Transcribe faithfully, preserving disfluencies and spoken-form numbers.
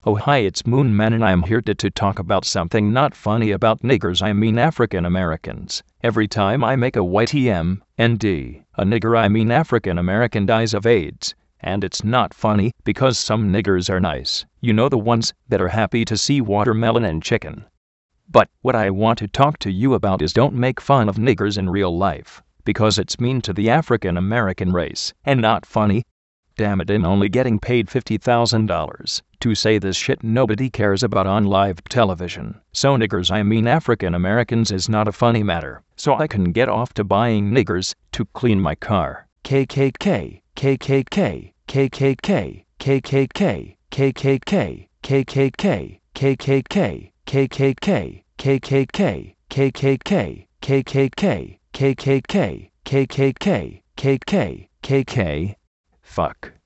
Oh hi, it's Moon Man and I'm here to, to talk about something not funny about niggers, I mean African Americans. Every time I make a Y T M N D, a nigger I mean African American dies of AIDS. And it's not funny because some niggers are nice. You know, the ones that are happy to see watermelon and chicken. But what I want to talk to you about is don't make fun of niggers in real life, because it's mean to the African American race and not funny. Damn it, I'm only getting paid fifty thousand dollars to say this shit nobody cares about on live television. So niggers, I mean African Americans, is not a funny matter. So I can get off to buying niggers to clean my car. K K K, K K K, K K K, K K K, K K K, K K K, K K K, K K K, K K K, K K K, K K K, K K K, K K K, K K K, K K. Fuck.